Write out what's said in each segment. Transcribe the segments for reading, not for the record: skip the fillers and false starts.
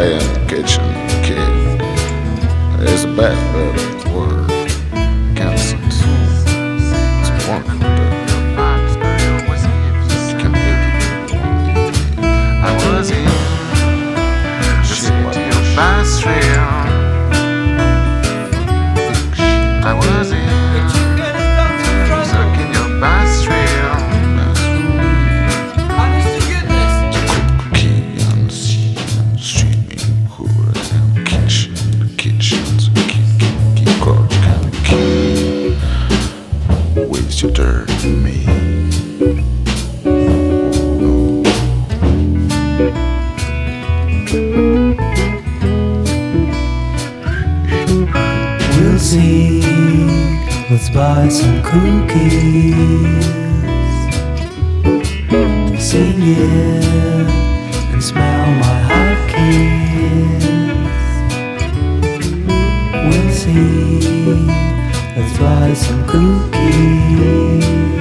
in the kitchen, kid. It's a bad word. Can't sense. It's one. I was in the city of Basra. I was in stuck in your Basra. Waste your dirt in me. We'll see. Let's buy some cookies. Sing it and smell my hot kiss. We'll see. Let's buy some cookies.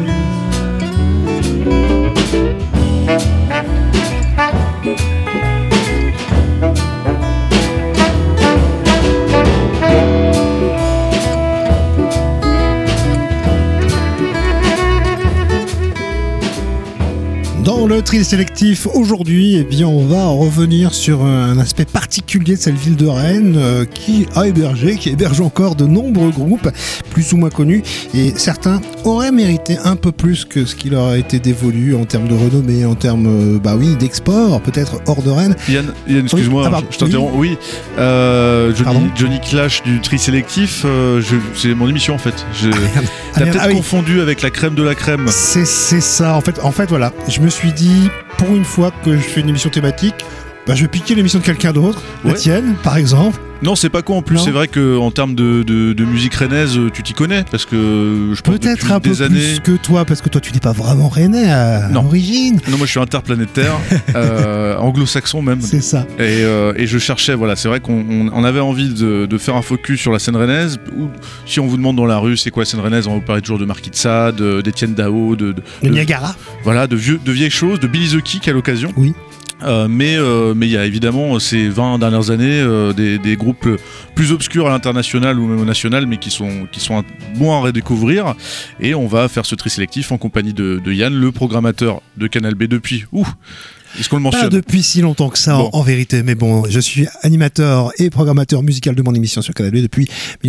Dans le tri sélectif aujourd'hui, eh bien, on va revenir sur un aspect particulier de cette ville de Rennes qui héberge encore de nombreux groupes plus ou moins connus, et certains auraient mérité un peu plus que ce qui leur a été dévolu en termes de renommée, en termes d'export, peut-être hors de Rennes. Yann, excuse-moi, je t'interromps. Oui, Johnny Clash du tri sélectif, c'est mon émission en fait. T'as peut-être confondu avec la crème de la crème. C'est ça, en fait voilà, je me suis dit, pour une fois que je fais une émission thématique, je vais piquer l'émission de quelqu'un d'autre, la tienne par exemple. Non, c'est pas con en plus, c'est vrai qu'en termes de musique rennaise, tu t'y connais, parce que je pense peut-être un peu plus que toi, parce que toi tu n'es pas vraiment rennais à l'origine. Non, moi je suis interplanétaire, anglo-saxon même. C'est ça. Et je cherchais, voilà, c'est vrai qu'on avait envie de faire un focus sur la scène rennaise. Si on vous demande dans la rue c'est quoi la scène rennaise, on va vous parler toujours de Marquis de Sade, d'Étienne Dao, de Niagara. Voilà, de vieilles choses, de Billy the Kick à l'occasion. Oui. Mais il y a évidemment ces 20 dernières années des groupes plus obscurs à l'international ou même au national, mais qui sont bons à redécouvrir, et on va faire ce tri sélectif en compagnie de Yann, le programmateur de Canal B depuis est-ce qu'on le mentionne ? Pas depuis si longtemps que ça, en vérité, mais bon, je suis animateur et programmateur musical de mon émission sur Canal B depuis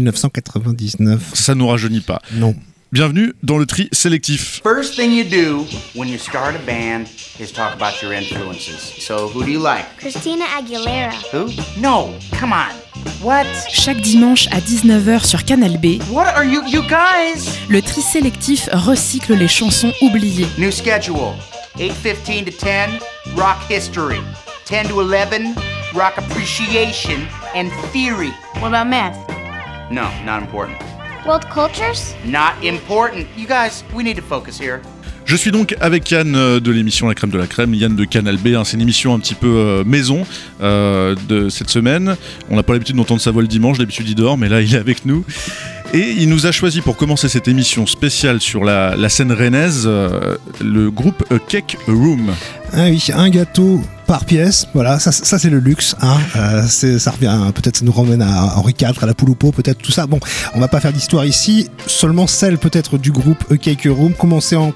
1999. Ça nous rajeunit pas. Non. Bienvenue dans le tri sélectif. First thing you do when you start a band is talk about your influences. So, who do you like? Christina Aguilera. Who? No, come on. What? Chaque dimanche à 19h sur Canal B, What are you guys? Le tri sélectif recycle les chansons oubliées. New schedule. 8:15 to 10, rock history. 10 to 11, rock appreciation and theory. What about math? No, not important. World cultures? Not important. You guys, we need to focus here. Je suis donc avec Yann de l'émission La Crème de la Crème, Yann de Canal B, c'est une émission un petit peu maison de cette semaine. On n'a pas l'habitude d'entendre sa voix le dimanche, d'habitude il dort, mais là il est avec nous. Et il nous a choisi pour commencer cette émission spéciale sur la scène rennaise, le groupe A Cake Room. Ah oui, un gâteau par pièce, voilà, ça c'est le luxe, hein. Ça revient, peut-être ça nous ramène à Henri IV, à la poule au pot, peut-être tout ça. Bon, on va pas faire d'histoire ici, seulement celle peut-être du groupe A Cake Room, commencé en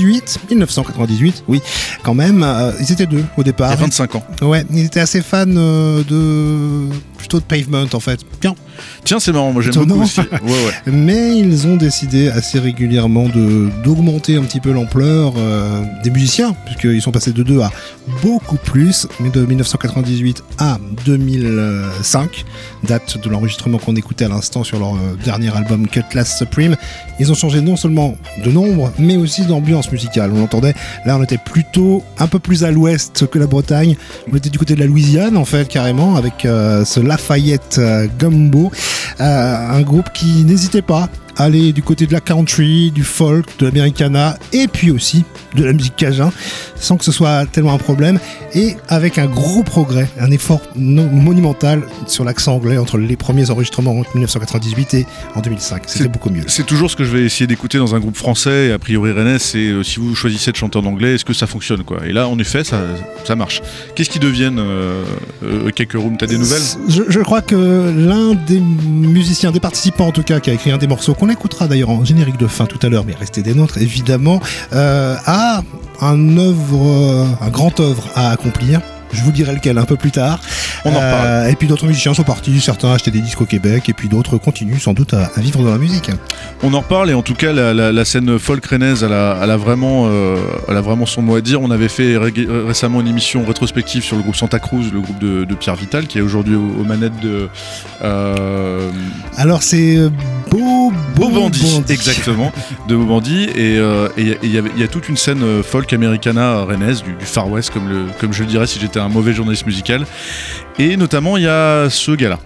1998, oui, quand même. Ils étaient deux au départ. Il y a 25 ans. Ouais, ils étaient assez fans plutôt de Pavement en fait. Tiens, c'est marrant, moi j'aime beaucoup aussi. Ouais. Mais ils ont décidé assez régulièrement d'augmenter un petit peu l'ampleur des musiciens, puisqu'ils sont passés de 2 à beaucoup plus, mais de 1998 à 2005, date de l'enregistrement qu'on écoutait à l'instant sur leur dernier album Cutlass Supreme. Ils ont changé non seulement de nombre, mais aussi d'ambiance musicale. On l'entendait, là on était plutôt un peu plus à l'ouest que la Bretagne, on était du côté de la Louisiane en fait, carrément, avec ce Lafayette Gumbo, un groupe qui n'hésitait pas aller du côté de la country, du folk, de l'americana et puis aussi de la musique cajun, sans que ce soit tellement un problème, et avec un gros progrès, un effort monumental sur l'accent anglais entre les premiers enregistrements en 1998 et en 2005. C'était beaucoup mieux. C'est toujours ce que je vais essayer d'écouter dans un groupe français, et a priori rennais, c'est si vous choisissez de chanter en anglais, est-ce que ça fonctionne, quoi. Et là, en effet, ça marche. Qu'est-ce qu'ils deviennent, Kakeroom? T'as des nouvelles? Je crois que l'un des musiciens, des participants en tout cas, qui a écrit un des morceaux qu'on écoutera d'ailleurs en générique de fin tout à l'heure, mais restez des nôtres évidemment, a un grand œuvre à accomplir. Je vous dirai lequel un peu plus tard. On en reparle. Et puis d'autres musiciens sont partis, certains achetaient des disques au Québec, et puis d'autres continuent sans doute à vivre dans la musique. On en reparle, et en tout cas la scène folk rennaise, elle a vraiment son mot à dire. On avait fait récemment une émission rétrospective sur le groupe Santa Cruz, le groupe de Pierre Vital, qui est aujourd'hui aux manettes de... Alors c'est Beau Bandit. Exactement, de Beau Bandit, et il y a toute une scène folk americana rennaise, du Far West, comme je le dirais si j'étais un mauvais journaliste musical. Et notamment il y a ce gars-là.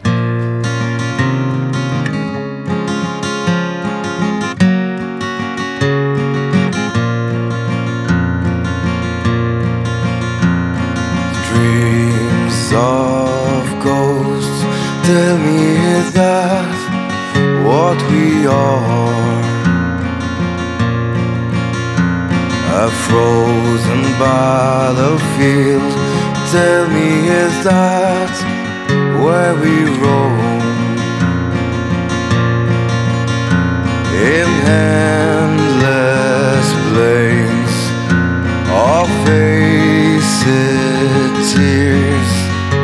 Dreams of ghosts, tell me is that what we are? A frozen battlefield, tell me is that where we roam? In endless plains of wasted tears,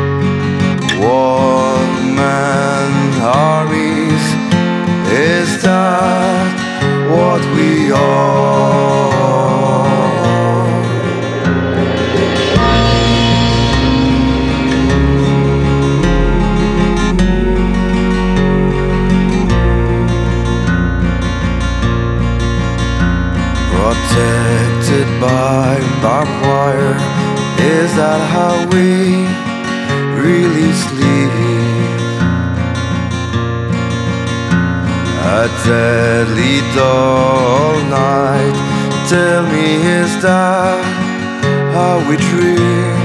one-man armies, is that what we are? Protected by barbed wire, is that how we really sleep? A deadly dull night, tell me is that how we dream?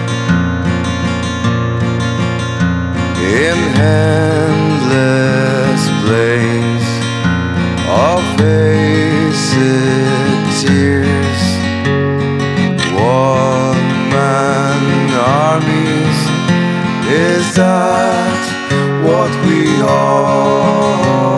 In endless plains of wasted tears, one-man armies, is that what we are?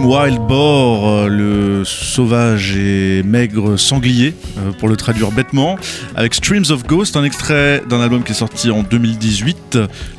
Slim Wild Boar, le sauvage et maigre sanglier, pour le traduire bêtement, avec Streams of Ghost, un extrait d'un album qui est sorti en 2018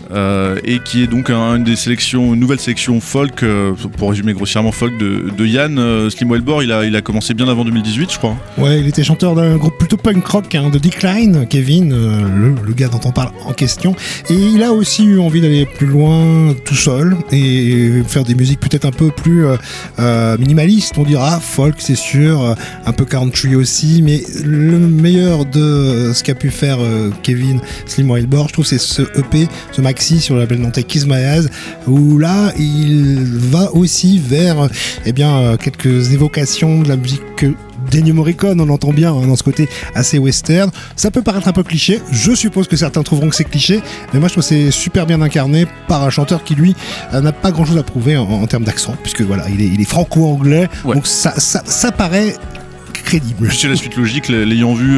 et qui est donc une nouvelle sélection folk, pour résumer grossièrement folk de Yann. Slim Wild Boar, il a commencé bien avant 2018, je crois. Ouais, il était chanteur d'un groupe plutôt punk rock, de Decline, Kevin, le gars dont on parle en question, et il a aussi eu envie d'aller plus loin tout seul et faire des musiques peut-être un peu plus minimalistes, on dira, folk c'est sûr, un peu country aussi, mais le meilleur de ce qu'a pu faire Kevin Slim Wild Boar, je trouve, c'est ce EP, ce maxi sur le label nantais Kiss My Ass, où là il va aussi vers quelques évocations de la musique d'Ennio Morricone, on l'entend bien dans ce côté assez western. Ça peut paraître un peu cliché, je suppose que certains trouveront que c'est cliché, mais moi je trouve que c'est super bien incarné par un chanteur qui lui n'a pas grand chose à prouver en termes d'accent, puisque voilà, il est franco-anglais, ouais. Donc ça paraît crédible. C'est la suite logique, l'ayant vu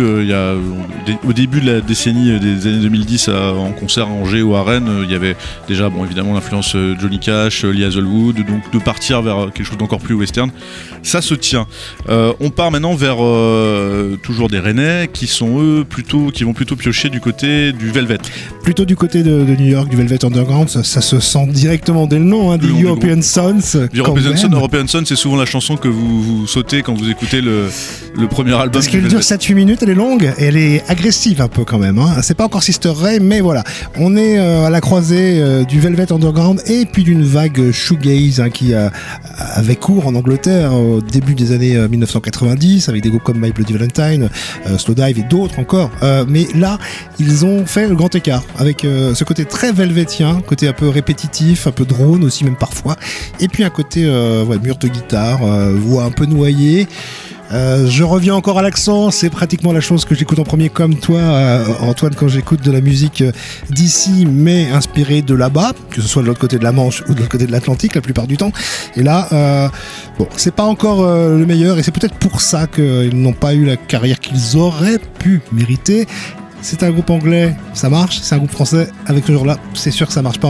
au début de la décennie des années 2010 en concert à Angers ou à Rennes, il y avait déjà évidemment l'influence Johnny Cash, Lee Hazelwood, donc de partir vers quelque chose d'encore plus western, ça se tient. On part maintenant vers toujours des Rennais qui vont plutôt piocher du côté du Velvet. Plutôt du côté de New York, du Velvet Underground, ça se sent directement dès le nom, des European Sons. European Sons, c'est souvent la chanson que vous sautez quand vous écoutez le premier album. Parce qu'elle dure 7-8 minutes, elle est longue et elle est agressive un peu quand même. C'est pas encore Sister Ray, mais voilà. On est à la croisée du Velvet Underground et puis d'une vague shoegaze qui avait cours en Angleterre au début des années 1990 avec des groupes comme My Bloody Valentine, Slowdive et d'autres encore. Mais là, ils ont fait le grand écart avec ce côté très velvetien, côté un peu répétitif, un peu drone aussi même parfois, et puis un côté mur de guitare, voix un peu noyée. Je reviens encore à l'accent, c'est pratiquement la chose que j'écoute en premier comme toi Antoine quand j'écoute de la musique d'ici mais inspirée de là-bas, que ce soit de l'autre côté de la Manche ou de l'autre côté de l'Atlantique la plupart du temps, et là c'est pas encore le meilleur et c'est peut-être pour ça qu'ils n'ont pas eu la carrière qu'ils auraient pu mériter. C'est un groupe anglais, ça marche. C'est un groupe français avec ce genre-là, c'est sûr que ça marche pas en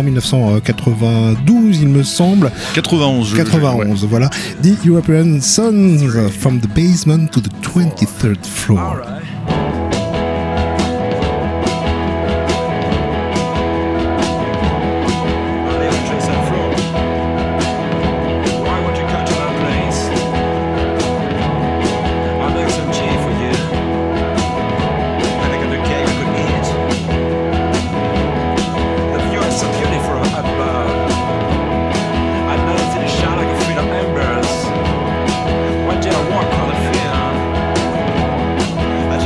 1992, il me semble. 91, voilà. The European Sons, from the basement to the 23rd floor. One day I walk on the field.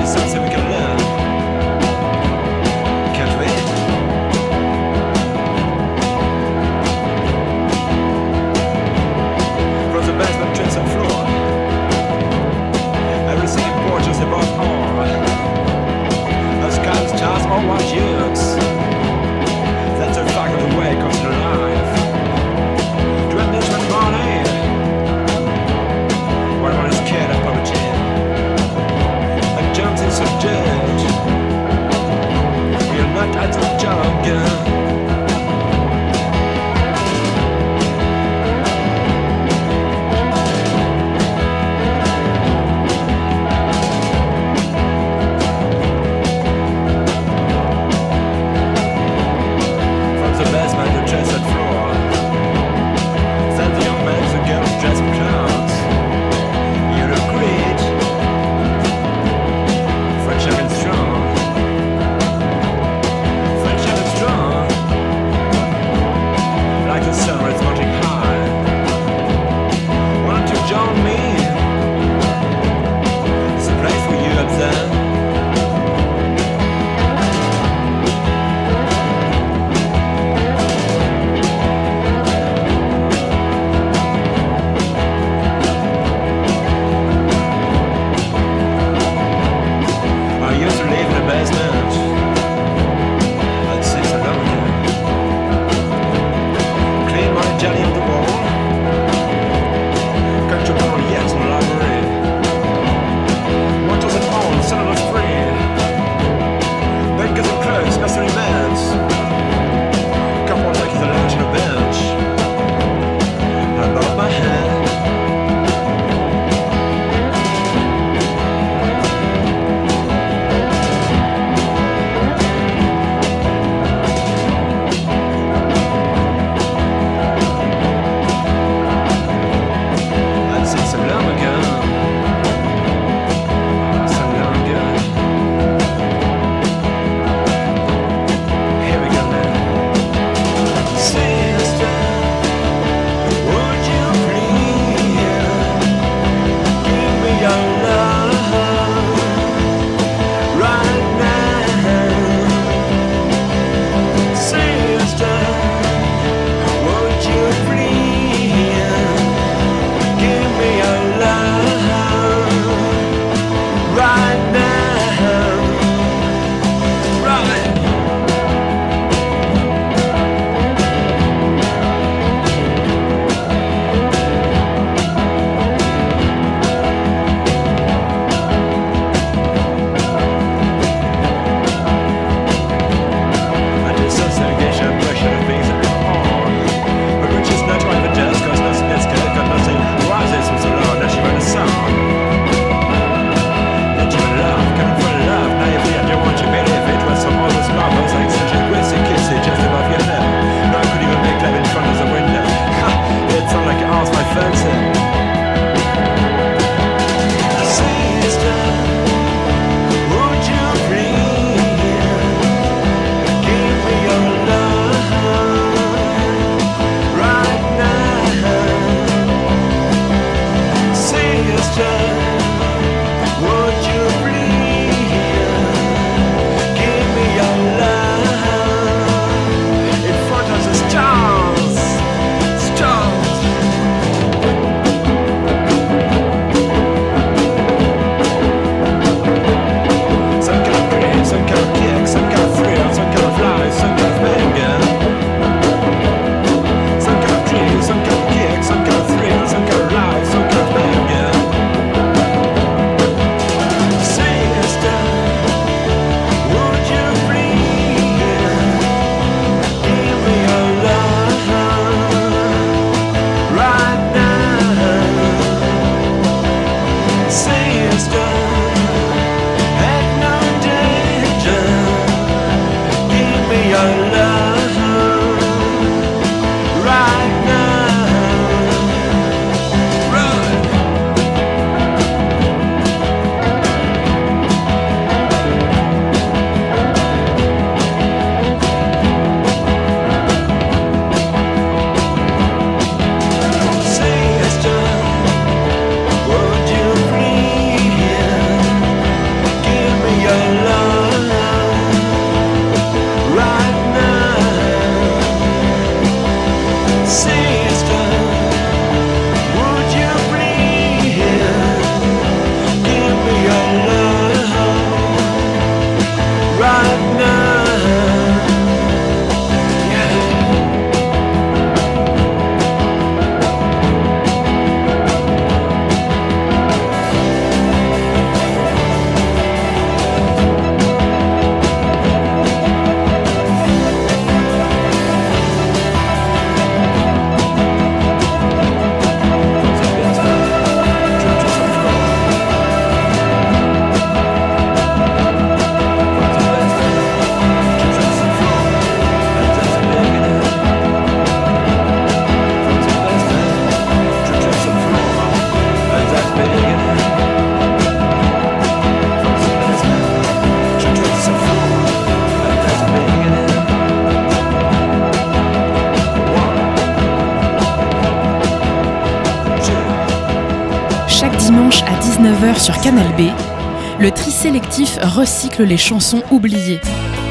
19h sur Canal B, le tri sélectif recycle les chansons oubliées.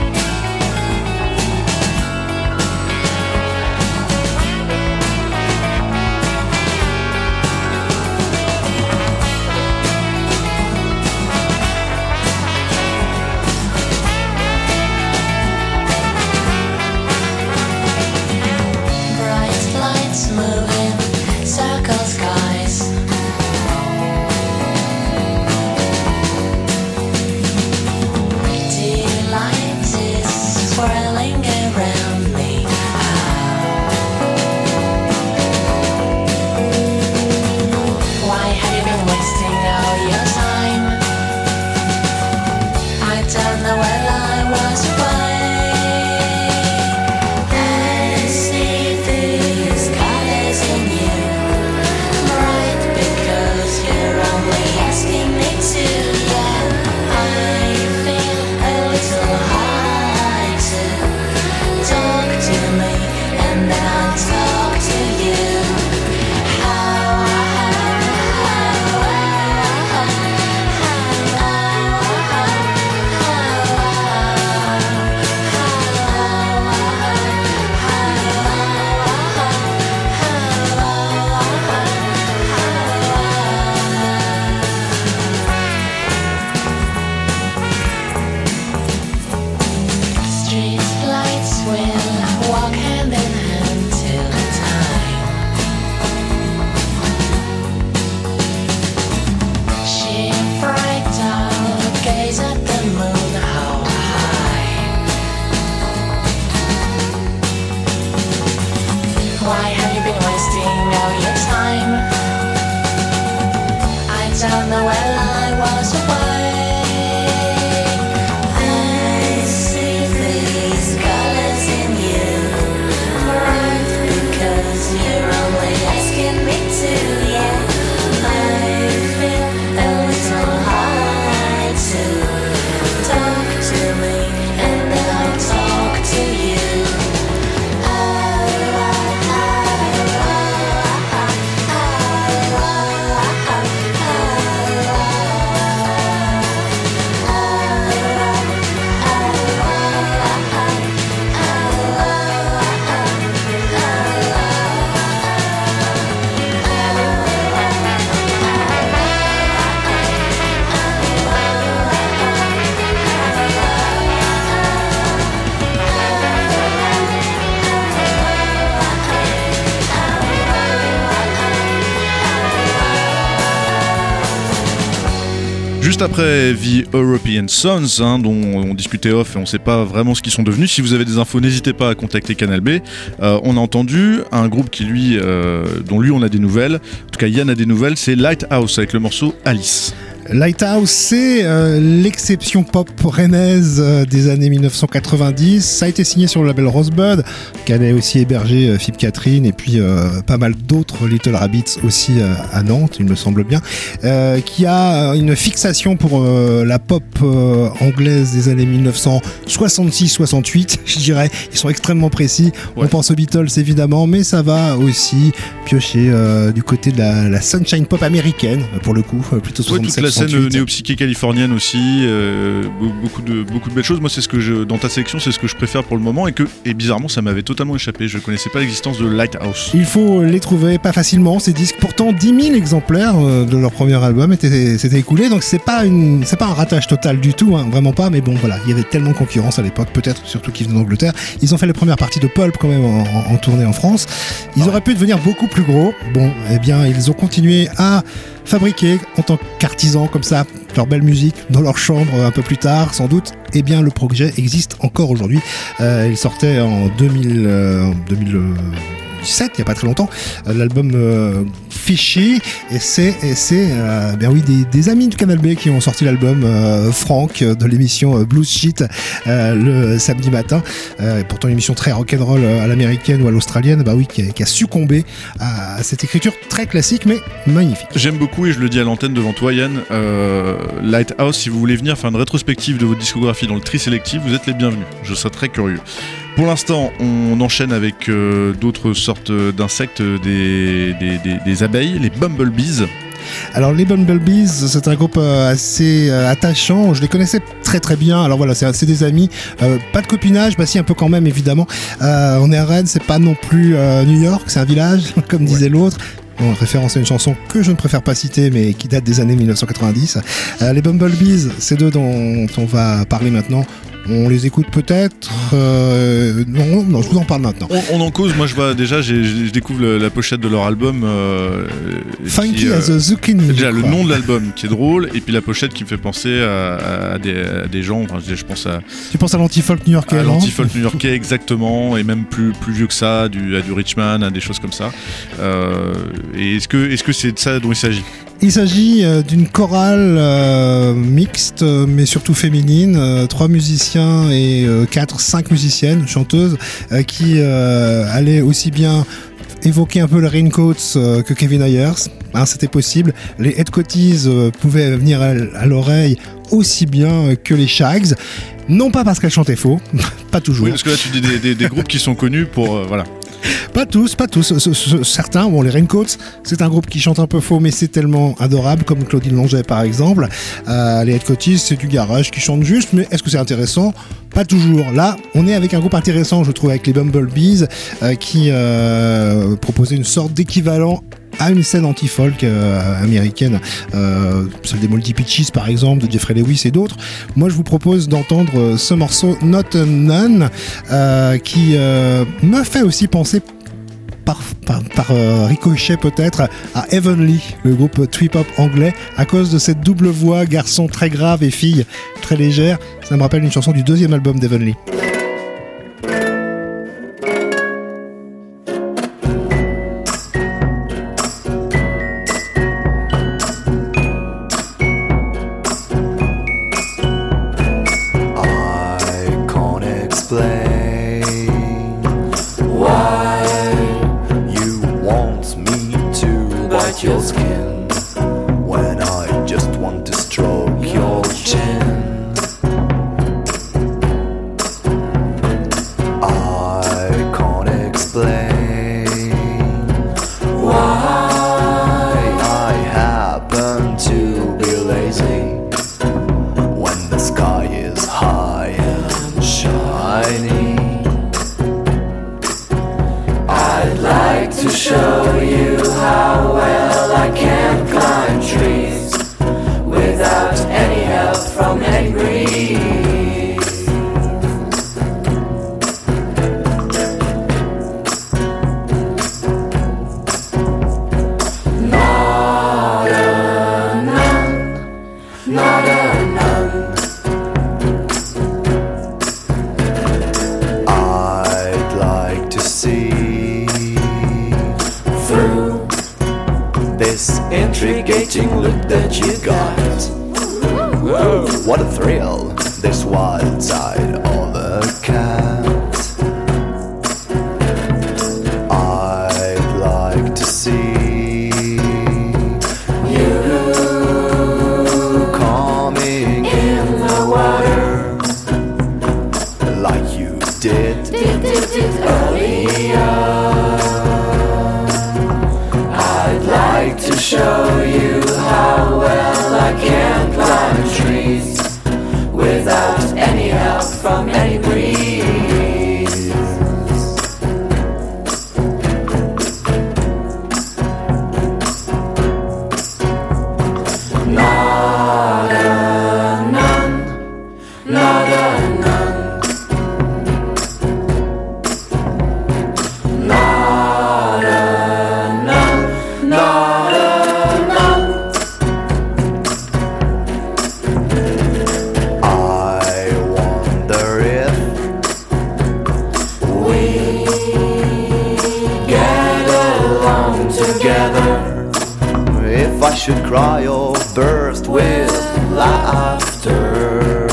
Juste après The European Sons, dont on discutait off et on ne sait pas vraiment ce qu'ils sont devenus. Si vous avez des infos, n'hésitez pas à contacter Canal B. On a entendu un groupe qui dont lui on a des nouvelles. En tout cas, Yann a des nouvelles. C'est Lighthouse avec le morceau Alice. Lighthouse, c'est l'exception pop rennaise des années 1990. Ça a été signé sur le label Rosebud, qui avait aussi hébergé Philippe Catherine et puis pas mal d'autres Little Rabbits aussi à Nantes, il me semble bien, qui a une fixation pour la pop anglaise des années 1966-68, je dirais. Ils sont extrêmement précis. Ouais. On pense aux Beatles évidemment, mais ça va aussi piocher du côté de la sunshine pop américaine, pour le coup, plutôt 67. Ouais, scène néo-psyché californienne aussi, beaucoup de belles choses. Moi, dans ta sélection, c'est ce que je préfère pour le moment et bizarrement, ça m'avait totalement échappé. Je connaissais pas l'existence de Lighthouse. Il faut les trouver pas facilement, ces disques. Pourtant, 10 000 exemplaires de leur premier album s'étaient écoulés, donc c'est pas un ratage total du tout, vraiment pas. Mais bon, voilà, il y avait tellement de concurrence à l'époque, peut-être surtout qu'ils venaient d'Angleterre. Ils ont fait les premières parties de Pulp quand même en tournée en France. Ils auraient pu devenir beaucoup plus gros. Bon, eh bien, ils ont continué à fabriquer en tant qu'artisans comme ça leur belle musique dans leur chambre un peu plus tard sans doute. Eh bien le projet existe encore aujourd'hui. Il sortait en 2017, il n'y a pas très longtemps, l'album Fishy, et c'est des amis du Canal B qui ont sorti l'album, Franck de l'émission Blues Sheet le samedi matin, pourtant une émission très rock'n'roll à l'américaine ou à l'australienne, qui a succombé à cette écriture très classique mais magnifique. J'aime beaucoup et je le dis à l'antenne devant toi Yann, Lighthouse, si vous voulez venir faire une rétrospective de votre discographie dans le tri sélectif, vous êtes les bienvenus, je serais très curieux. Pour l'instant, on enchaîne avec d'autres sortes d'insectes, des abeilles, les bumblebees. Alors les Bumblebees, c'est un groupe assez attachant. Je les connaissais très très bien. Alors voilà, c'est des amis. Pas de copinage, bah si un peu quand même évidemment. On est à Rennes, c'est pas non plus New York, c'est un village comme disait l'autre. En référence à une chanson que je ne préfère pas citer mais qui date des années 1990. Les Bumblebees, c'est d'eux dont on va parler maintenant. On les écoute peut-être non, je vous en parle maintenant. On en cause, moi je découvre la pochette de leur album Funky as a Zucchini. Déjà le nom de l'album qui est drôle, et puis la pochette qui me fait penser à des gens, enfin, je pense à... Tu penses à l'anti-folk new-yorkais? À l'anti-folk new-yorkais, exactement, et même plus vieux que ça, à du Richman, à des choses comme ça. Et est-ce que c'est de ça dont il s'agit? Il s'agit d'une chorale mixte, mais surtout féminine, 3 musiciens et 5 musiciennes, chanteuses, qui allaient aussi bien évoquer un peu le Raincoats que Kevin Ayers, hein, c'était possible. Les Headcoaties pouvaient venir à l'oreille aussi bien que les Shags, non pas parce qu'elles chantaient faux, pas toujours. Oui, parce que là tu dis des groupes qui sont connus pour... voilà. Pas tous. Certains, bon, les Raincoats, c'est un groupe qui chante un peu faux, mais c'est tellement adorable, comme Claudine Longet par exemple. Les Headcoaties, c'est du garage qui chante juste, mais est-ce que c'est intéressant? Pas toujours. Là, on est avec un groupe intéressant, je trouve, avec les Bumblebees, qui proposait une sorte d'équivalent à une scène anti-folk américaine, celle des Moldy Peaches par exemple, de Jeffrey Lewis et d'autres. Moi je vous propose d'entendre ce morceau Not a Nun qui me fait aussi penser par ricochet peut-être à Heavenly, le groupe trip-hop anglais, à cause de cette double voix, garçon très grave et fille très légère. Ça me rappelle une chanson du 2e album d'Heavenly. Your skin when I just want to stroke your chin. I can't explain why I happen to be lazy when the sky is high and shiny. I'd like to show you how well I can climb trees without any help from any breeze. Not a nun, not a nun. I'd like to see through this intriguing look that you got. Whoa, what a thrill, this wild side of a cat. I'd like to see you coming in the water like you did earlier. To show you how well I can climb trees without any help from any breeze. Not a nun, not a nun. Not a nun, not if I should cry or burst with laughter.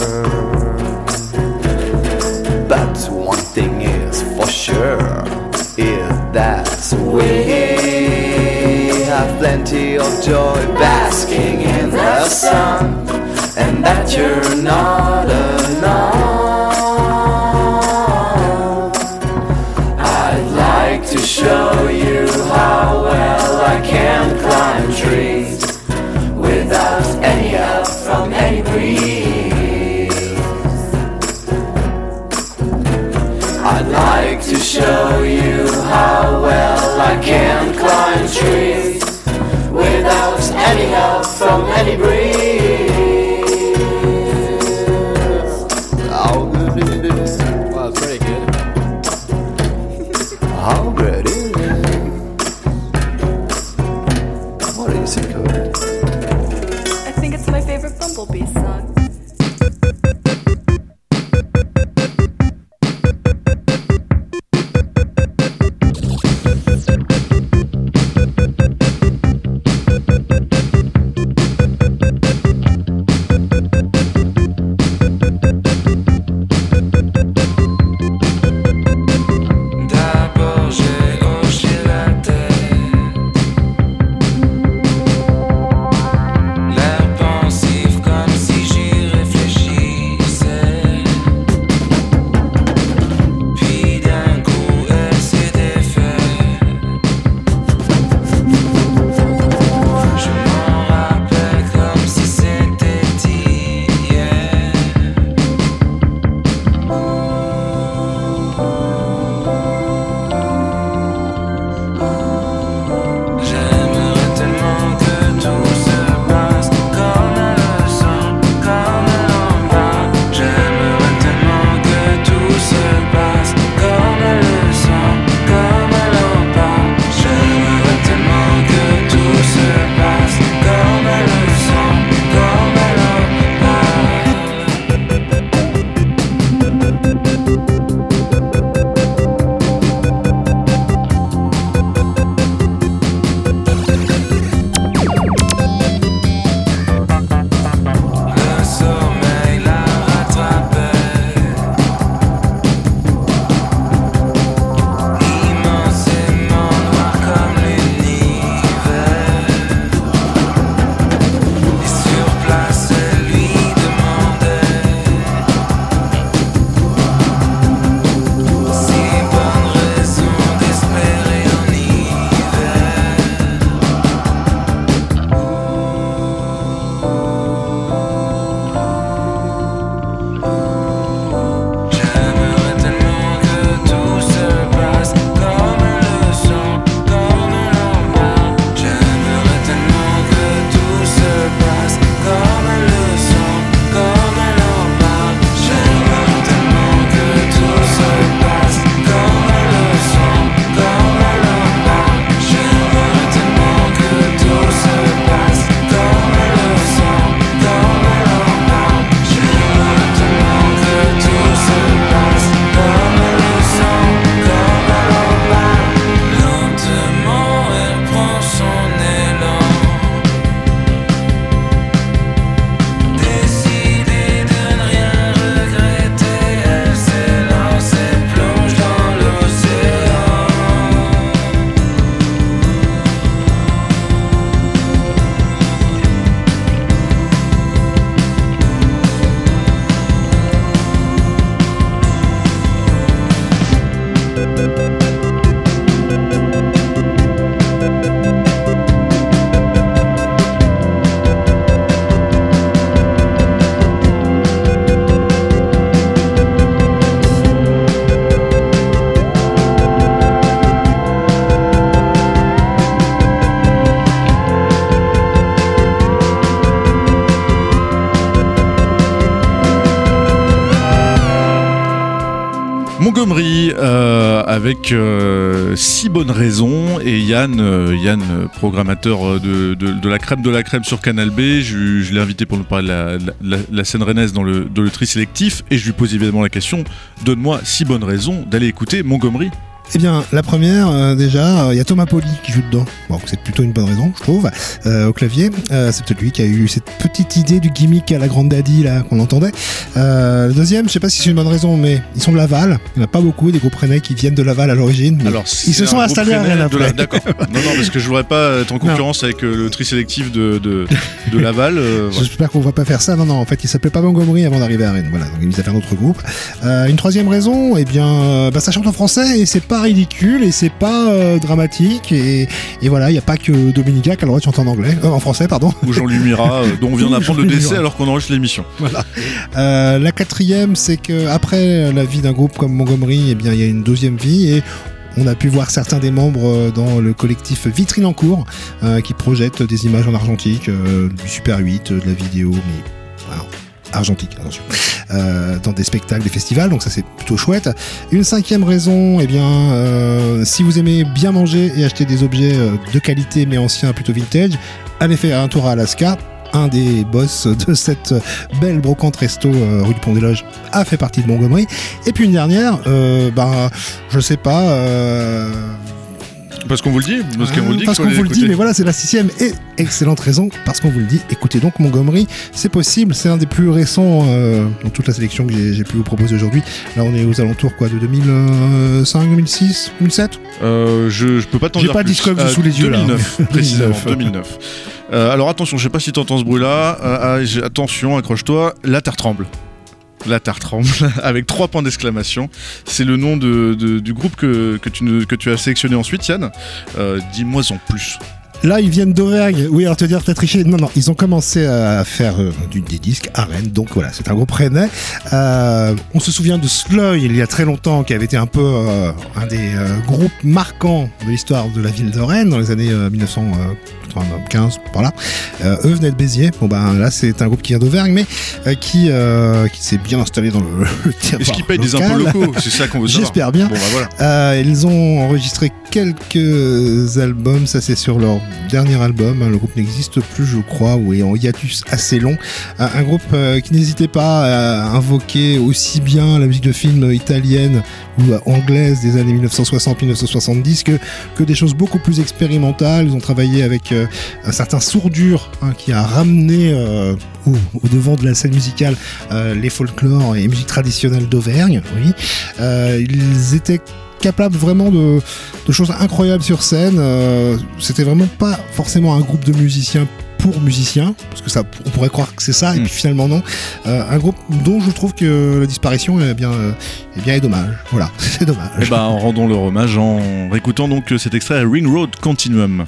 But one thing is for sure, is that we have plenty of joy basking in the sun, and that you're not alone. I'd like to show you how well I can climb trees like to show you how well I can climb trees without any help from any breeze. How good it is. Wow, it's pretty good. How good it is. What do you think of it? I think it's my favorite Bumblebee song. D'abord j'ai hoché la tête, l'air pensif comme si j'y réfléchissais. Puis d'un coup elle s'est défaite. Je m'en rappelle comme si c'était hier. J'aimerais tellement que tout se passe comme elle le sent, comme elle en parle. J'aimerais tellement que tout se passe comme elle le sent, comme elle en parle. J'aimerais tellement que tout se passe comme elle le sent, comme elle en parle. Le sommeil la rattrapait, immensément noir comme l'univers. Et sur place elle lui demandait si bonne raison d'espérer en hiver. J'aimerais tellement que tout se passe comme elle le sent, comme elle en parle. J'aimerais tellement que tout se passe comme elle le sent, comme elle en parle. J'aimerais tellement que tout se passe comme elle le sent, comme elle en parle. J'aimerais tellement que tout se passe comme elle le sent, comme elle en parle. J'aimerais tellement que tout se passe comme elle le sent, comme elle en parle. Lentement elle prend son élan, décidée de ne rien regretter, elle s'élance et plonge dans l'océan. Montgomery avec Si bonnes raisons et Yann, programmateur de la crème sur Canal B. Je l'ai invité pour nous parler de la scène rennaise dans le tri sélectif et je lui pose évidemment la question: donne-moi 6 bonnes raisons d'aller écouter Montgomery. Eh bien, la première, déjà, il y a Thomas Poli qui joue dedans. Bon, c'est plutôt une bonne raison, je trouve, au clavier. C'est peut-être lui qui a eu cette petite idée du gimmick à la Grande Daddy, là, qu'on entendait. Le deuxième, je sais pas si c'est une bonne raison, mais ils sont de Laval. Il n'y en a pas beaucoup, des groupes rennais qui viennent de Laval à l'origine. Alors, ils se sont installés à Rennes après. D'accord. Non, parce que je voudrais pas être en concurrence avec le tri sélectif de Laval. Voilà. J'espère qu'on va pas faire ça. Non, en fait, il s'appelait pas Montgomery avant d'arriver à Rennes. Voilà, donc ils avaient fait un autre groupe. Une troisième raison, eh bien, ça chante en français et c'est pas pas ridicule et c'est pas dramatique et voilà, il n'y a pas que Dominica qui a le droit de chanter en français, pardon. Ou Jean-Louis Murat, dont on vient d'apprendre le décès alors qu'on enregistre l'émission. Voilà. La quatrième, c'est que après la vie d'un groupe comme Montgomery, eh bien il y a une deuxième vie et on a pu voir certains des membres dans le collectif Vitrine en cours qui projette des images en argentique, du Super 8, de la vidéo, mais voilà, argentique, attention, dans des spectacles, des festivals, donc ça c'est plutôt chouette. Une cinquième raison, eh bien, si vous aimez bien manger et acheter des objets de qualité mais anciens, plutôt vintage, allez faire un tour à Alaska. Un des boss de cette belle brocante resto rue du Pont des Loges a fait partie de Montgomery. Et puis une dernière, je sais pas. Parce qu'on vous le dit, mais voilà, c'est la 6e et excellente raison, parce qu'on vous le dit. Écoutez donc Montgomery, c'est possible, c'est un des plus récents dans toute la sélection que j'ai pu vous proposer aujourd'hui. Là, on est aux alentours de 2005, 2006, 2007. Je peux pas t'en dire plus. J'ai pas le Discogs sous les yeux 2009, là. Précisément, 2009. Alors attention, je sais pas si t'entends ce bruit-là. Attention, accroche-toi, la terre tremble. La terre tremble, avec 3 points d'exclamation. C'est le nom du groupe que tu as sélectionné ensuite, Yann. Dis-moi en plus. Là, ils viennent d'Auvergne. Oui, alors te dire, t'as triché. Non, ils ont commencé à faire des disques à Rennes. Donc voilà, c'est un groupe rennais. On se souvient de Sloy il y a très longtemps, qui avait été un peu un des groupes marquants de l'histoire de la ville de Rennes dans les années 1995, par là. Eux venaient de Béziers. Bon ben là, c'est un groupe qui vient d'Auvergne, mais qui s'est bien installé dans le terroir. Est-ce qu'ils payent des impôts locaux? C'est ça qu'on veut savoir. J'espère bien. Bon, bah, voilà. Ils ont enregistré quelques albums. Ça, c'est sur leur dernier album. Le groupe n'existe plus, je crois, ou est en hiatus assez long. Un groupe qui n'hésitait pas à invoquer aussi bien la musique de film italienne ou anglaise des années 1960-1970 que des choses beaucoup plus expérimentales. Ils ont travaillé avec un certain Sourdure qui a ramené au devant de la scène musicale les folklores et musiques traditionnelles d'Auvergne. Oui. Ils étaient capables vraiment de choses incroyables sur scène. C'était vraiment pas forcément un groupe de musiciens pour musiciens, parce que ça, on pourrait croire que c'est ça, et puis finalement non. Un groupe dont je trouve que la disparition est dommage. Voilà, c'est dommage. Et rendons leur hommage en réécoutant donc cet extrait à Ring Road Continuum.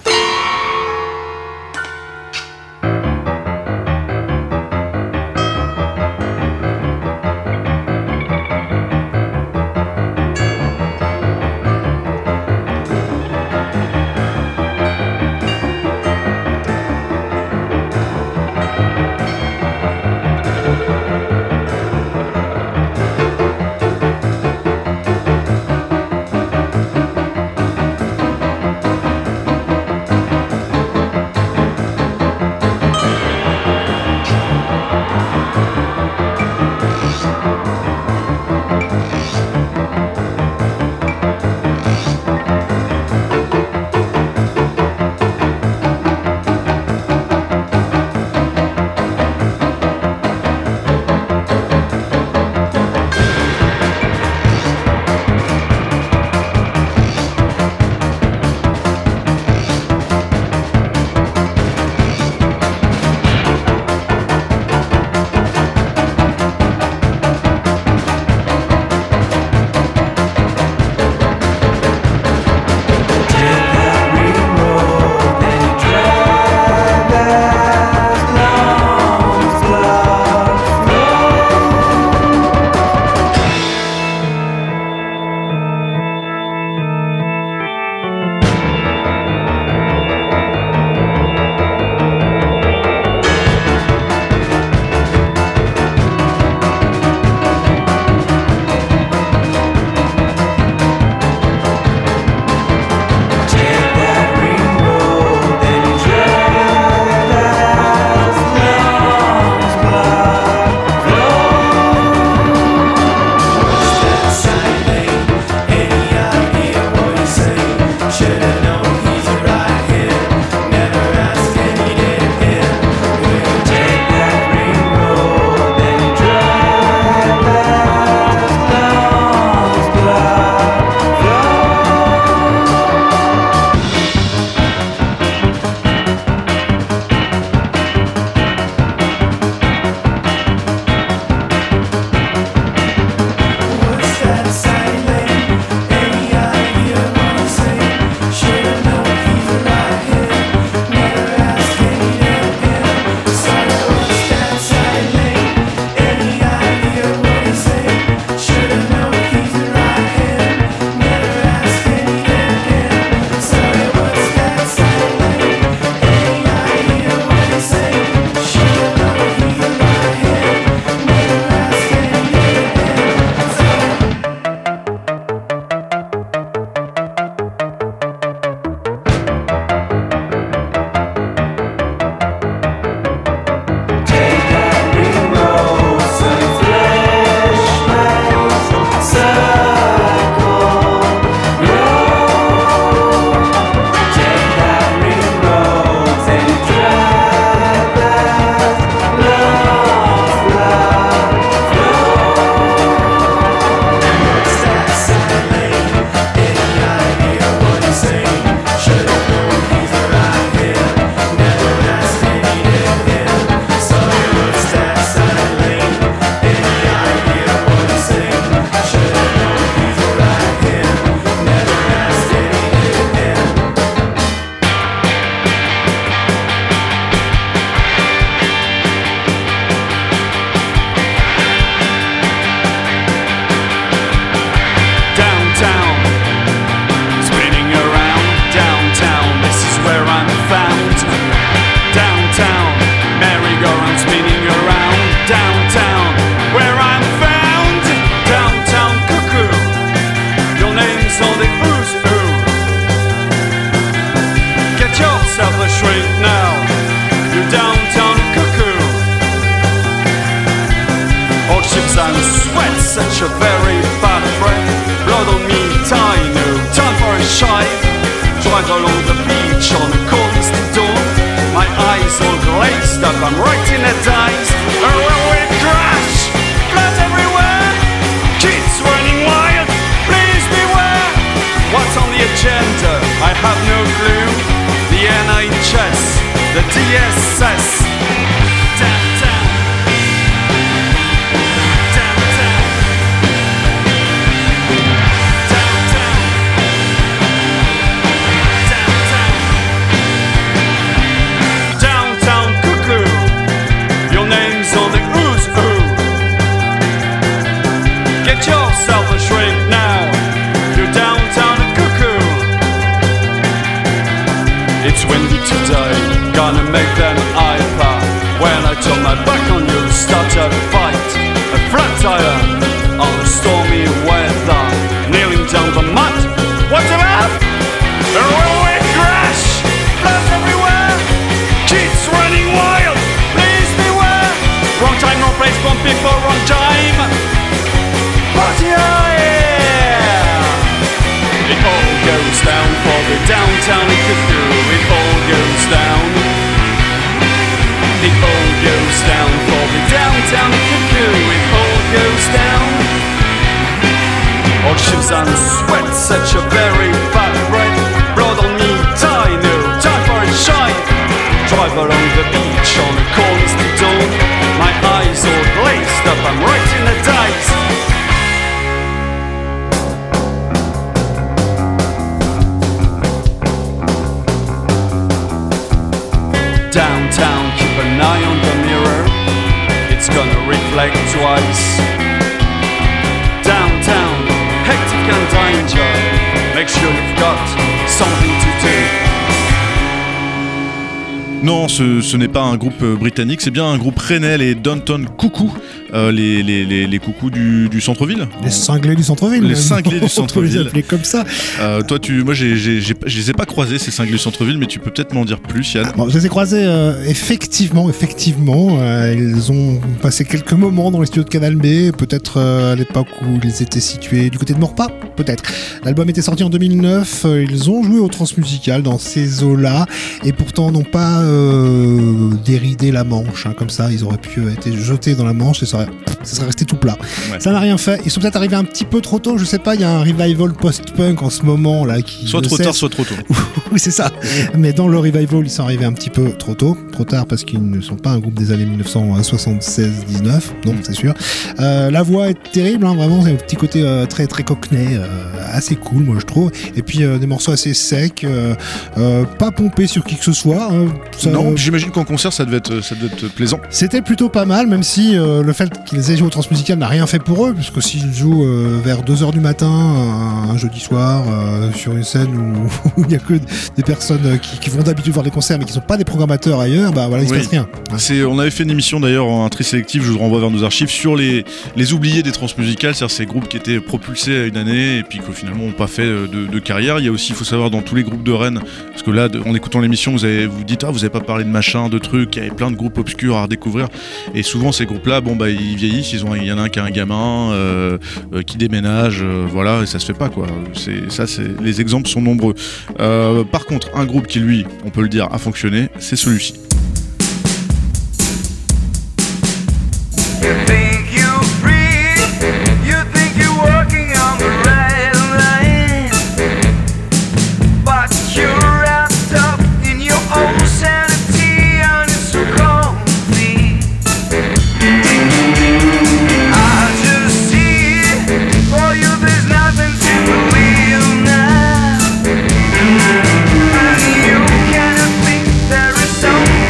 name's on the who's who. Get yourself a shrink now, you downtown cuckoo. Old ships and sweat, such a very bad breath. Blood on me, tie no time for a shive. Drive along the beach on a cold misty dawn. My eyes all glazed up, I'm right in the dice. A railway crash, blood everywhere. Kids running wild, please beware. What's on the agenda? I have no clue. The NHS, the DSS. Downtown, downtown, downtown, downtown, downtown cuckoo. Your name's on the who's who. Get yourself a shrink now, you're downtown cuckoo. It's windy today, gonna make them hyper. When I turn my back on you, start a fight. A flat tire on a stormy weather, kneeling down the mud. What's it up? A railway crash, blood everywhere. Kids running wild, please beware. Wrong time, wrong place, wrong people, wrong time. Party yeah! It all goes down for the downtown cuckoo. It all goes down. It all goes down for the downtown cuckoo. It all goes down. Old shoes and sweat, such a very bad breath. Blood on me, tie no time for a shine. Drive along the beach on a cold misty dawn. My eyes all glazed up, I'm right in the dice. Downtown, keep an eye on the mirror. It's gonna reflect twice. Downtown, hectic and danger. Make sure you've got something to do. Non, ce n'est pas un groupe britannique, c'est bien un groupe rennais, les Downtown Cuckoo, les coucous du centre-ville. Les cinglés du centre-ville. Les cinglés du centre-ville. On peut les appeler comme ça. Moi, je les ai pas croisés, ces cinglés du centre-ville, mais tu peux peut-être m'en dire plus, Yann. Bon, je les ai croisés, effectivement. Ils ont passé quelques moments dans les studios de Canal B, peut-être à l'époque où ils étaient situés du côté de Maurepas, peut-être. L'album était sorti en 2009, ils ont joué au Transmusical dans ces eaux-là, et pourtant n'ont pas déridé la Manche, hein, comme ça, ils auraient pu être jetés dans la Manche et ça serait resté tout plat. Ouais. Ça n'a rien fait, ils sont peut-être arrivés un petit peu trop tôt, je sais pas, il y a un revival post-punk en ce moment là qui soit trop tard, soit trop tôt. Oui, c'est ça. Mais dans le revival, ils sont arrivés un petit peu trop tôt, trop tard parce qu'ils ne sont pas un groupe des années 1976-19, non, c'est sûr. La voix est terrible, hein, vraiment, c'est un petit côté très très cockney, assez cool, moi je trouve. Et puis des morceaux assez secs, pas pompés sur qui que ce soit. Non, j'imagine qu'en concert ça devait être plaisant. C'était plutôt pas mal, même si le fait qu'ils aient joué au Transmusical n'a rien fait pour eux, puisque s'ils jouent vers 2h du matin un jeudi soir sur une scène où il n'y a que des personnes qui vont d'habitude voir les concerts mais qui ne sont pas des programmateurs ailleurs, bah voilà, il se passe rien. On avait fait une émission d'ailleurs, un tri sélectif, je vous renvoie vers nos archives, sur les oubliés des Transmusicales, c'est-à-dire ces groupes qui étaient propulsés à une année et puis qui finalement n'ont pas fait de carrière. Il y a aussi, il faut savoir, dans tous les groupes de Rennes, parce que là, en écoutant l'émission, vous dites, vous n'avez pas parlé de machin, de trucs, il y avait plein de groupes obscurs à redécouvrir, et souvent ces groupes-là, ils vieillissent, il y en a un qui a un gamin qui déménage, voilà, et ça se fait pas, quoi. Les exemples sont nombreux. Par contre, un groupe qui, lui, on peut le dire, a fonctionné, c'est celui-ci. So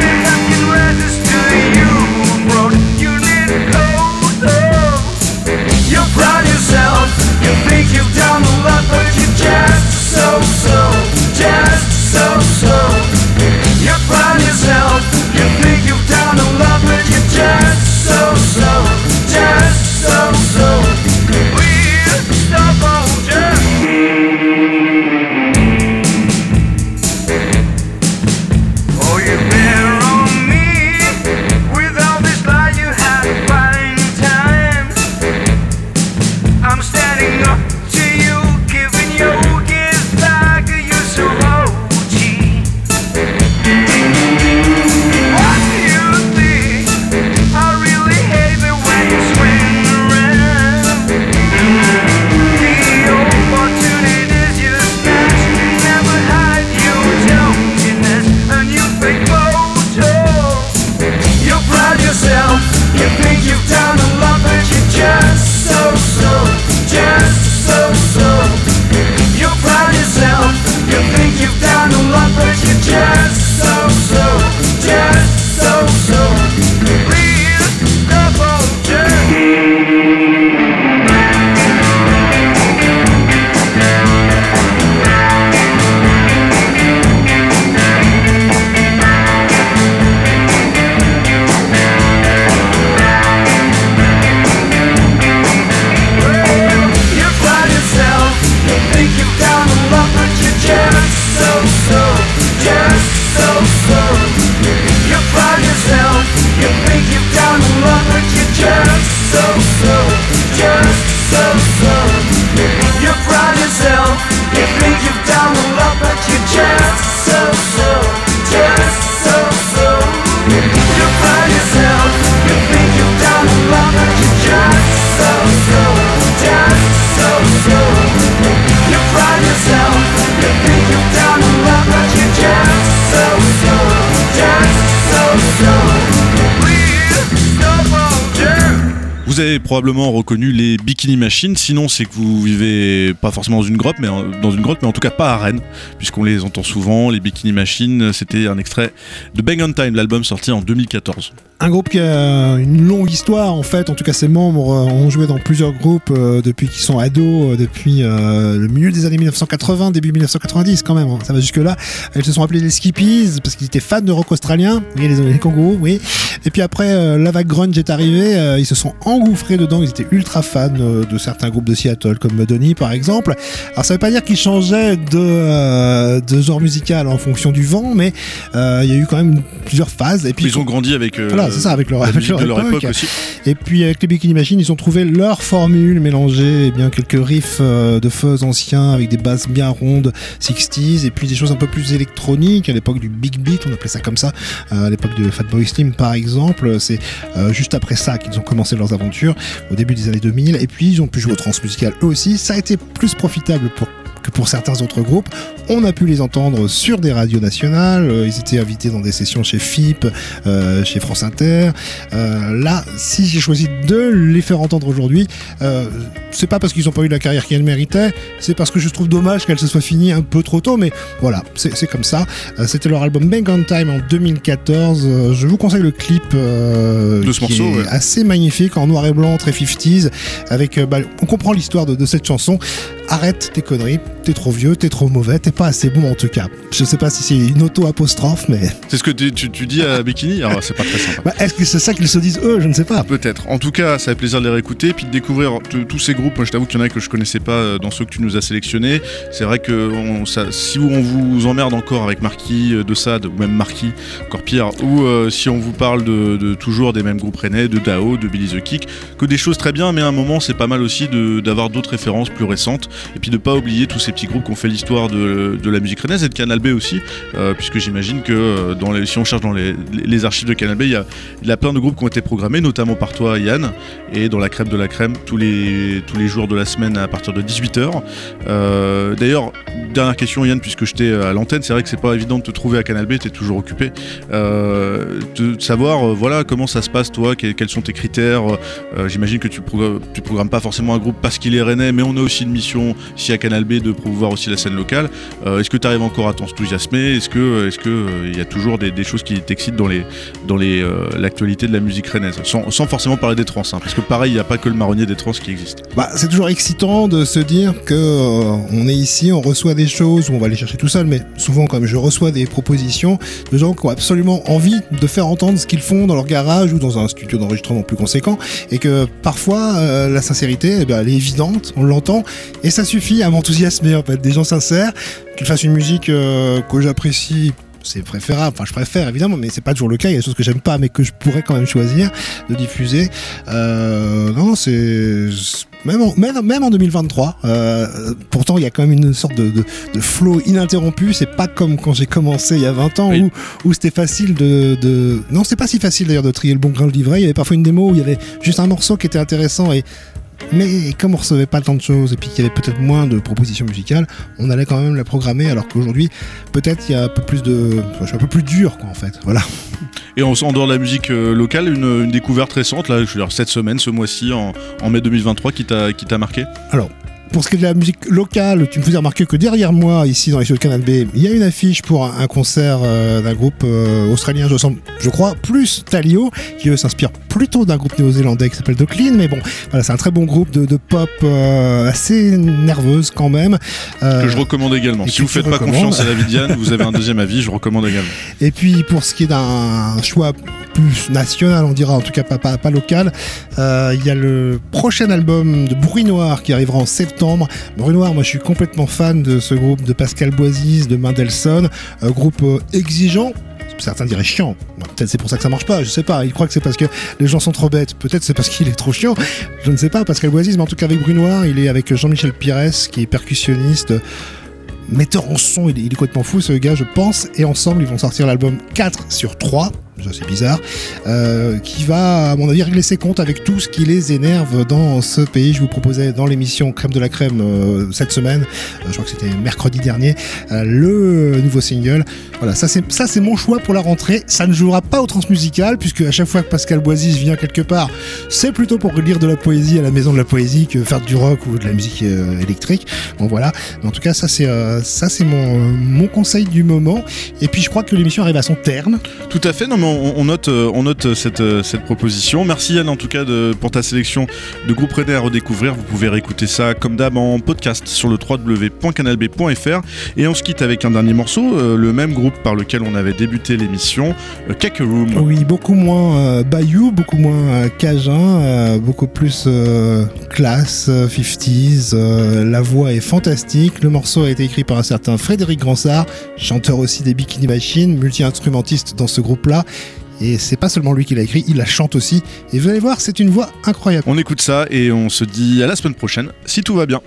down on love, but you're just so, just so. You pride yourself, you think you've done on love, but you're just so, just so. You pride yourself, you think you've done on love, but you're just so, just so. You pride yourself, you think you've done on love, but you're just so, just so. You pride yourself, you think you've done on love, but you're just so, just so. Vous avez probablement reconnu les Bikini Machines, sinon c'est que vous vivez pas forcément dans une grotte, mais en tout cas pas à Rennes, puisqu'on les entend souvent. Les Bikini Machines, c'était un extrait de Bang on Time, l'album sorti en 2014. Un groupe qui a une longue histoire en fait, en tout cas ses membres ont joué dans plusieurs groupes depuis qu'ils sont ados, depuis le milieu des années 1980, début 1990 quand même, hein, ça va jusque là. Ils se sont appelés les Skippies parce qu'ils étaient fans de rock australien, oui, les kangourous, oui. Et puis après la vague grunge est arrivée, ils se sont engouffrés dedans, ils étaient ultra fans de certains groupes de Seattle comme Donny par exemple. Alors ça veut pas dire qu'ils changeaient de genre musical en fonction du vent, mais il y a eu quand même plusieurs phases. Et puis ils ont grandi avec voilà, c'est ça, avec leur époque aussi. Et puis avec les Bikini Machines, ils ont trouvé leur formule, mélangé quelques riffs de fuzz anciens avec des basses bien rondes 60s et puis des choses un peu plus électroniques à l'époque du Big Beat, on appelait ça comme ça, à l'époque de Fatboy Slim par exemple. C'est juste après ça qu'ils ont commencé leurs aventures au début des années 2000, et puis ils ont pu jouer au trance-musical eux aussi. Ça a été plus profitable que pour certains autres groupes. On a pu les entendre sur des radios nationales, ils étaient invités dans des sessions chez FIP, chez France Inter. Là, si j'ai choisi de les faire entendre aujourd'hui, c'est pas parce qu'ils n'ont pas eu la carrière qu'ils méritaient, c'est parce que je trouve dommage qu'elle se soit finie un peu trop tôt, mais voilà, c'est comme ça. C'était leur album Bang on Time en 2014. Je vous conseille le clip de ce morceau, est assez magnifique, en noir et blanc, très 50s, avec, on comprend l'histoire de cette chanson. Arrête tes conneries, t'es trop vieux, t'es trop mauvais, t'es pas assez bon en tout cas. Je sais pas si c'est une auto-apostrophe, mais... C'est ce que tu dis à Bikini. Alors c'est pas très sympa. Bah, est-ce que c'est ça qu'ils se disent eux? Je ne sais pas. Peut-être. En tout cas, ça fait plaisir de les réécouter, puis de découvrir tous ces groupes. Moi, je t'avoue qu'il y en a que je connaissais pas dans ceux que tu nous as sélectionnés. C'est vrai que si on vous emmerde encore avec Marquis de Sade, ou même Marquis, encore pire, ou si on vous parle de toujours des mêmes groupes rennais, de Dao, de Billy the Kick, que des choses très bien, mais à un moment, c'est pas mal aussi d'avoir d'autres références plus récentes. Et puis de pas oublier tous ces petits groupes qui ont fait l'histoire de la musique rennaise et de Canal B aussi, puisque j'imagine que si on cherche dans les archives de Canal B, il y a plein de groupes qui ont été programmés, notamment par toi Yann, et dans la crème de la crème tous les jours de la semaine à partir de 18h. D'ailleurs, dernière question Yann, puisque j'étais à l'antenne, c'est vrai que c'est pas évident de te trouver à Canal B, t'es toujours occupé, de savoir voilà comment ça se passe toi, quels sont tes critères. J'imagine que tu programmes pas forcément un groupe parce qu'il est rennais, mais on a aussi une mission ici à Canal B de promouvoir aussi la scène locale. Est-ce que tu arrives encore à t'enthousiasmer? Est-ce que y a toujours des choses qui t'excitent dans l'actualité de la musique rennaise, sans forcément parler des trans, hein, parce que pareil, il n'y a pas que le marronnier des trans qui existe. Bah, c'est toujours excitant de se dire que on est ici, on reçoit des choses, ou on va les chercher tout seul, mais souvent comme je reçois des propositions de gens qui ont absolument envie de faire entendre ce qu'ils font dans leur garage ou dans un studio d'enregistrement plus conséquent, et que parfois la sincérité, elle est évidente, on l'entend, et ça suffit à m'enthousiasmer en fait. Des gens sincères, qu'ils fassent une musique que j'apprécie, c'est préférable, enfin je préfère évidemment, mais c'est pas toujours le cas, il y a des choses que j'aime pas mais que je pourrais quand même choisir de diffuser. Non, c'est... Même en 2023, pourtant il y a quand même une sorte de flow ininterrompu. C'est pas comme quand j'ai commencé il y a 20 ans, oui, où c'était facile Non, c'est pas si facile d'ailleurs de trier le bon grain de livret. Il y avait parfois une démo où il y avait juste un morceau qui était intéressant, mais comme on recevait pas tant de choses et puis qu'il y avait peut-être moins de propositions musicales, on allait quand même la programmer, alors qu'aujourd'hui peut-être il y a un peu plus je suis un peu plus dur quoi en fait, voilà. Et en dehors de la musique locale, une découverte récente là, je veux dire cette semaine, ce mois-ci, en mai 2023, qui t'a marqué? Alors, pour ce qui est de la musique locale, tu me faisais remarquer que derrière moi, ici dans les studios de Canal B, il y a une affiche pour un concert d'un groupe australien, je crois, plus Talio, qui eux s'inspire plutôt d'un groupe néo-zélandais qui s'appelle The Clean, mais bon, voilà, c'est un très bon groupe de pop assez nerveuse quand même. Que je recommande également. Si vous faites pas confiance à la vie de Yann, vous avez un deuxième avis, je recommande également. Et puis pour ce qui est d'un choix plus national, on dira, en tout cas pas local, il y a le prochain album de Bruit Noir qui arrivera en septembre septembre. Brunoir, moi je suis complètement fan de ce groupe de Pascal Boisise, de Mendelssohn, groupe exigeant. Certains diraient chiant. Peut-être c'est pour ça que ça marche pas, je sais pas. Ils croient que c'est parce que les gens sont trop bêtes. Peut-être c'est parce qu'il est trop chiant. Je ne sais pas, Pascal Boisise, mais en tout cas avec Brunoir, il est avec Jean-Michel Pires, qui est percussionniste, metteur en son. Il est complètement fou ce gars, je pense. Et ensemble, ils vont sortir l'album 4/3. Ça c'est bizarre, qui va à mon avis régler ses comptes avec tout ce qui les énerve dans ce pays. Je vous proposais dans l'émission Crème de la Crème cette semaine, je crois que c'était mercredi dernier, le nouveau single. Voilà, ça c'est mon choix pour la rentrée. Ça ne jouera pas au Transmusical, puisque à chaque fois que Pascal Boisise vient quelque part, c'est plutôt pour lire de la poésie à la Maison de la Poésie que faire du rock ou de la musique électrique. Bon voilà, mais en tout cas ça c'est mon conseil du moment. Et puis je crois que l'émission arrive à son terme. Tout à fait. Non mais on note cette proposition. Merci Yann en tout cas pour ta sélection de groupes rennais à redécouvrir. Vous pouvez réécouter ça comme d'hab en podcast sur le www.canalb.fr. Et on se quitte avec un dernier morceau, le même groupe par lequel on avait débuté l'émission, Cake Room. Oui, beaucoup moins Bayou, beaucoup moins Cajun, beaucoup plus classe, 50s. La voix est fantastique. Le morceau a été écrit par un certain Frédéric Gransart, chanteur aussi des Bikini Machines, multi-instrumentiste dans ce groupe-là. Et c'est pas seulement lui qui l'a écrit, il la chante aussi. Et vous allez voir, c'est une voix incroyable. On écoute ça et on se dit à la semaine prochaine, si tout va bien.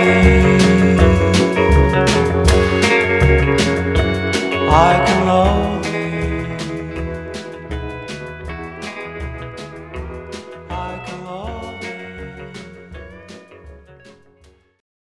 I can love